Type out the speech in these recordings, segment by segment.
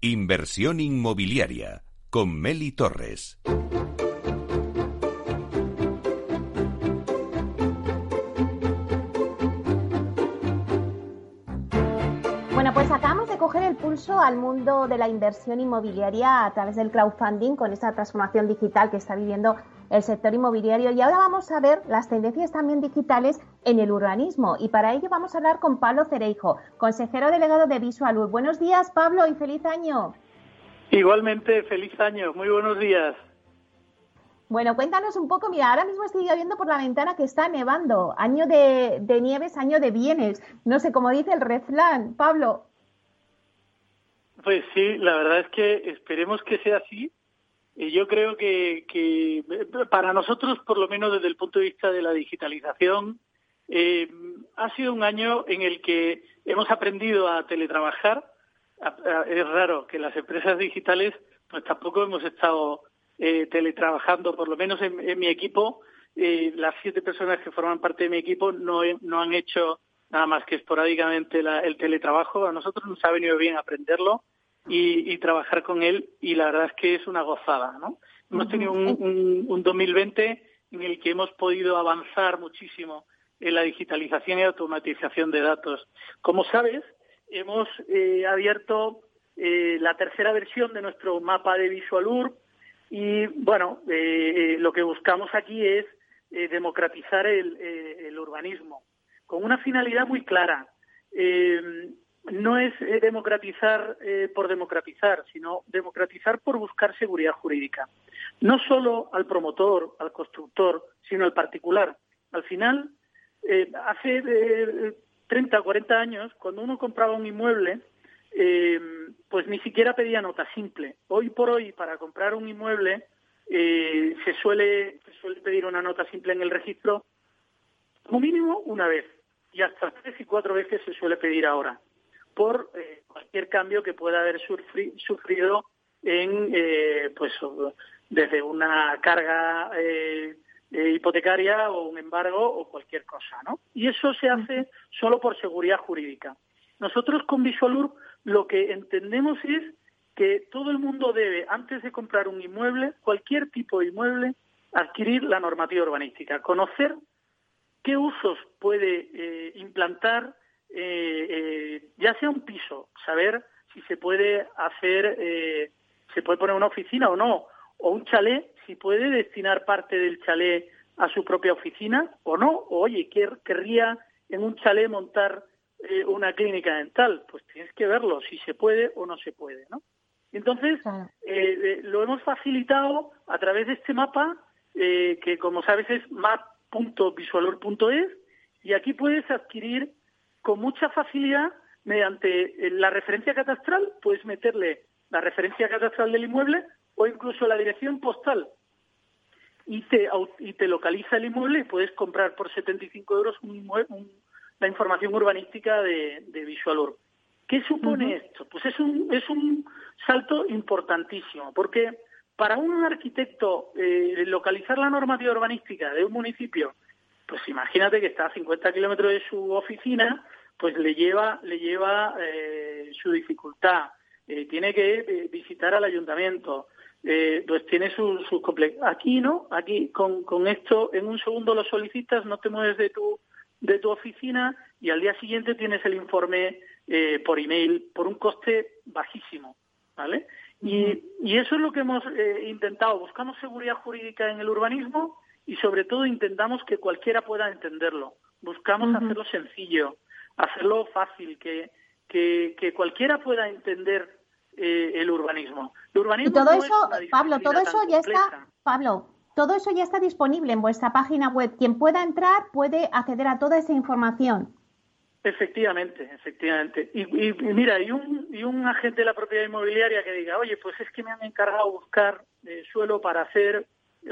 Inversión inmobiliaria con Meli Torres. Bueno, pues acabamos de coger el pulso al mundo de la inversión inmobiliaria a través del crowdfunding con esta transformación digital que está viviendo el sector inmobiliario, y ahora vamos a ver las tendencias también digitales en el urbanismo, y para ello vamos a hablar con Pablo Cereijo, consejero delegado de Visualur. Buenos días, Pablo, y feliz año. Igualmente, feliz año, muy buenos días. Bueno, cuéntanos un poco. Mira, ahora mismo estoy viendo por la ventana que está nevando, año de nieves, año de bienes, no sé, cómo dice el refrán, Pablo. Pues sí, la verdad es que esperemos que sea así. Y yo creo que para nosotros, por lo menos desde el punto de vista de la digitalización, ha sido un año en el que hemos aprendido a teletrabajar. Es raro que las empresas digitales pues tampoco hemos estado teletrabajando, por lo menos en mi equipo. Las 7 personas que forman parte de mi equipo no han hecho nada más que esporádicamente el teletrabajo. A nosotros nos ha venido bien aprenderlo y trabajar con él, y la verdad es que es una gozada, ¿no? Hemos tenido un 2020 en el que hemos podido avanzar muchísimo en la digitalización y automatización de datos. Como sabes, hemos abierto la tercera versión de nuestro mapa de Visualur, y bueno, lo que buscamos aquí es democratizar el urbanismo con una finalidad muy clara. No es democratizar por democratizar, sino democratizar por buscar seguridad jurídica. No solo al promotor, al constructor, sino al particular. Al final, hace 30 o 40 años, cuando uno compraba un inmueble, pues ni siquiera pedía nota simple. Hoy por hoy, para comprar un inmueble, se suele pedir una nota simple en el registro, como mínimo una vez, y hasta 3 y 4 veces se suele pedir ahora, por cualquier cambio que pueda haber sufrido pues desde una carga hipotecaria o un embargo o cualquier cosa, ¿no? Y eso se hace solo por seguridad jurídica. Nosotros con Visualur lo que entendemos es que todo el mundo debe, antes de comprar un inmueble, cualquier tipo de inmueble, adquirir la normativa urbanística, conocer qué usos puede implantar, ya sea un piso, saber si se puede hacer, se puede poner una oficina o no, o un chalet, si puede destinar parte del chalet a su propia oficina o no, o oye, querría en un chalet montar una clínica dental, pues tienes que verlo, si se puede o no se puede, ¿no? Entonces, lo hemos facilitado a través de este mapa, que como sabes es map.visualur.es, y aquí puedes adquirir con mucha facilidad, mediante la referencia catastral, puedes meterle la referencia catastral del inmueble o incluso la dirección postal, y te localiza el inmueble, y puedes comprar por 75 euros la información urbanística de Visualur. ¿Qué supone esto? Pues es un salto importantísimo, porque para un arquitecto localizar la normativa urbanística de un municipio, pues imagínate que está a 50 kilómetros de su oficina, pues le lleva su dificultad. Tiene que visitar al ayuntamiento, pues tiene sus aquí no, aquí con esto en un segundo lo solicitas, no te mueves de tu oficina, y al día siguiente tienes el informe por email por un coste bajísimo, ¿vale? Y eso es lo que hemos intentado. Buscamos seguridad jurídica en el urbanismo y sobre todo intentamos que cualquiera pueda entenderlo. Buscamos hacerlo sencillo, hacerlo fácil, que cualquiera pueda entender el urbanismo. El urbanismo y todo no eso, es una Pablo, todo eso ya compleja. está, Pablo, todo eso ya está disponible en vuestra página web. Quien pueda entrar puede acceder a toda esa información. Efectivamente. Y mira, y un agente de la propiedad inmobiliaria que diga, oye, pues es que me han encargado buscar suelo para hacer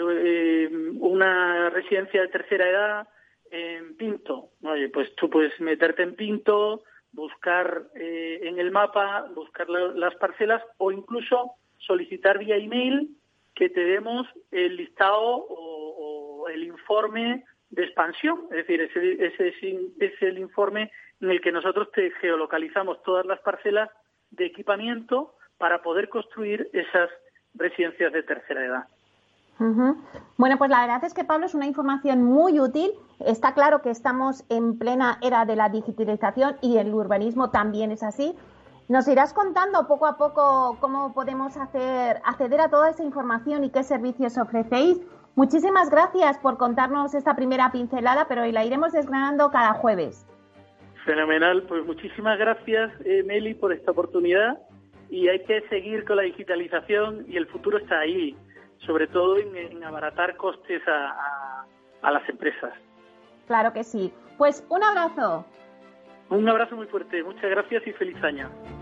una residencia de tercera edad en Pinto. Oye, pues tú puedes meterte en Pinto, buscar en el mapa, buscar las parcelas, o incluso solicitar vía email que te demos el listado o el informe de expansión. Es decir, ese es el informe en el que nosotros te geolocalizamos todas las parcelas de equipamiento para poder construir esas residencias de tercera edad. Bueno, pues la verdad es que, Pablo, es una información muy útil. Está claro que estamos en plena era de la digitalización y el urbanismo también es así. Nos irás contando poco a poco cómo podemos acceder a toda esa información y qué servicios ofrecéis. Muchísimas gracias por contarnos esta primera pincelada, pero hoy la iremos desgranando cada jueves. Fenomenal, pues muchísimas gracias, Meli, por esta oportunidad, y hay que seguir con la digitalización y el futuro está ahí, sobre todo en abaratar costes a las empresas. Claro que sí. Pues un abrazo. Un abrazo muy fuerte, muchas gracias y feliz año.